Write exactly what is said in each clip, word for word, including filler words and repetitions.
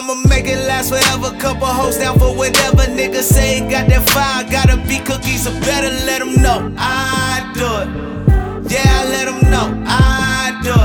I'ma make it last forever. Couple hoes down for whatever. Niggas say got that fire. Gotta be cookies, so better let them know I do it. Yeah, I let them know I do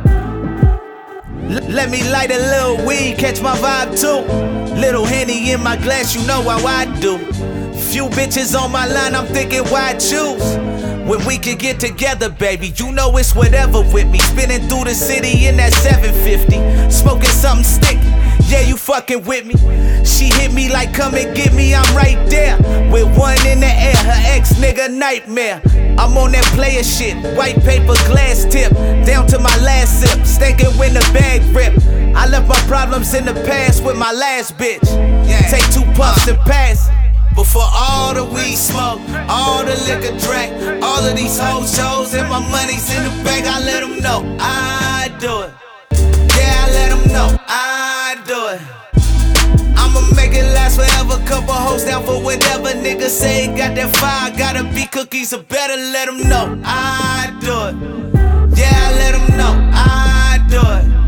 it. L let me light a little weed, catch my vibe too. Little Henny in my glass, you know how I do. Few bitches on my line, I'm thinking why choose? When we can get together, baby, you know it's whatever with me. Spinning through the city in that seven fifty, smoking something stick. Yeah, you fucking with me. She hit me like, come and get me, I'm right there. With one in the air, her ex nigga nightmare. I'm on that player shit, white paper glass tip, down to my last sip, stinking when the bag rip. I left my problems in the past with my last bitch. Take two puffs and pass. Before all the weed smoke, all the liquor drank, all of these whole shows and my money's in the bank, I let them know I do it. Yeah, I let them know I do it. I'ma make it last forever. Couple hoes down for whatever. Niggas say got that fire. Gotta be cookies, so better let them know I do it. Yeah, I let them know I do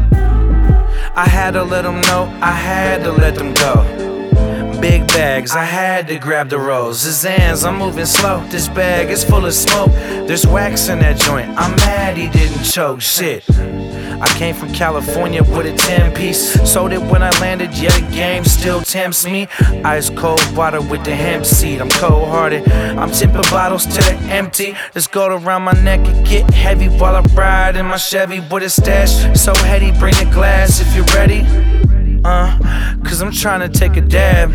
it. I had to let them know, I had to let them go. Big bags, I had to grab the rolls. Zans, I'm moving slow. This bag is full of smoke. There's wax in that joint. I'm mad he didn't choke. Shit. I came from California with a ten piece. Sold it when I landed, yeah, the game still tempts me. Ice cold water with the hemp seed. I'm cold hearted. I'm tipping bottles to the empty. This gold around my neck and get heavy while I ride in my Chevy with a stash. So heady, bring the glass if you're ready. Uh, cause I'm trying to take a dab.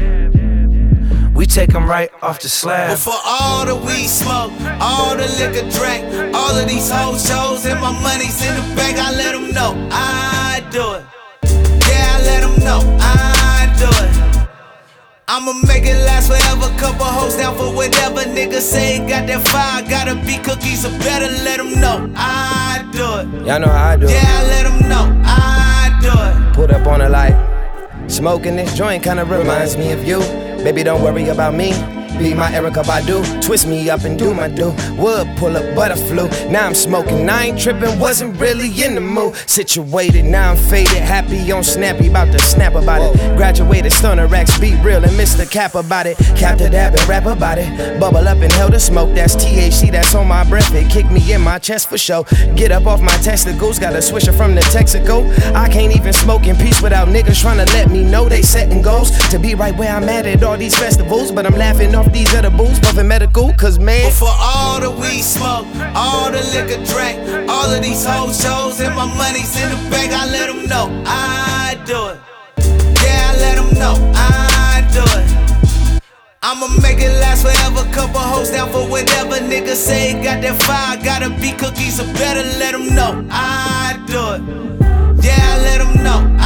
We take them right off the slab. Before all the weed smoke, all the liquor drank, all of these whole shows and my money's in the bank, I let them know I do it. Yeah, I let them know I do it. I'ma make it last forever. Couple hoes down for whatever. Niggas say got that fire. Gotta be cookies, so better let them know I do it. Y'all know how I do it. Yeah, I let them know I do it. Put up on a light. Smoking this joint kinda reminds me of you. Baby, don't worry about me. Be my Erykah Badu. Twist me up and do my do. Would pull up, but I flew. Now I'm smoking, I ain't tripping. Wasn't really in the mood. Situated, now I'm faded. Happy on Snappy, about to snap about it. Graduated, stunner racks, be real and Mister Cap about it. Cap the dab and rap about it. Bubble up and hell the smoke. That's T H C, that's on my breath. It kicked me in my chest for show. Get up off my testicles. Got a swisher from the Texaco. I can't even smoke in peace without niggas trying to let me know they setting goals. To be right where I'm at at all these festivals. But I'm laughing off these edibles, puffin' medical, cause man. Before all the weed smoke, all the liquor drank, all of these whole shows and my money's in the bank, I let them know I do it. Yeah, I let them know I do it. I'ma make it last forever. Couple hoes down for whatever. Niggas say got that fire. Gotta be cookies, so better let them know I do it. Yeah, I let them know